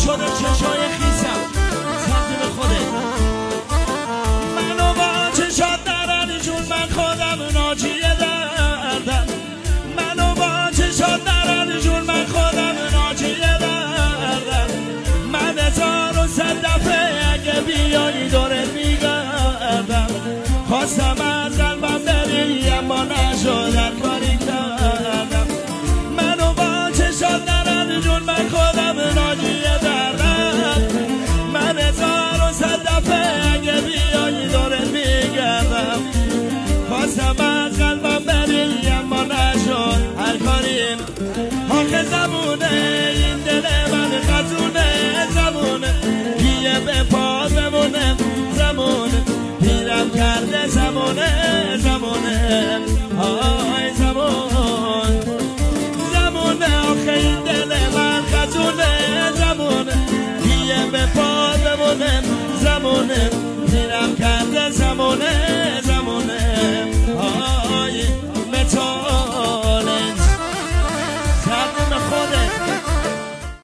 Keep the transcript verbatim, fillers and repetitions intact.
شده چشای خیسم تقدیم خودت. منو با چشات درانی جون من خودم ناجی دردم. منو با چشات درانی جون من خودم ناجی دردم. من هزار و صد دفعه اگه بیایی دورت میگردم. خواستم از قلبم بری اما نشد هر کاری کردم. منو با چشات درانی جون من خودم ناجی دردم. من هزار و صد دفعه اگه بیایی دورت میگردم. خواستم از قلبم بری اما نشد هر کاری. آخه زمونه این دل من خزونه زمونه یه به پا زمونه زمونه پیرم کرده زمونه زمونه آی زمون زمونه. آخه این دل من خزونه زمونه یه به پا زمونه زمونه پیرم کرده زمونه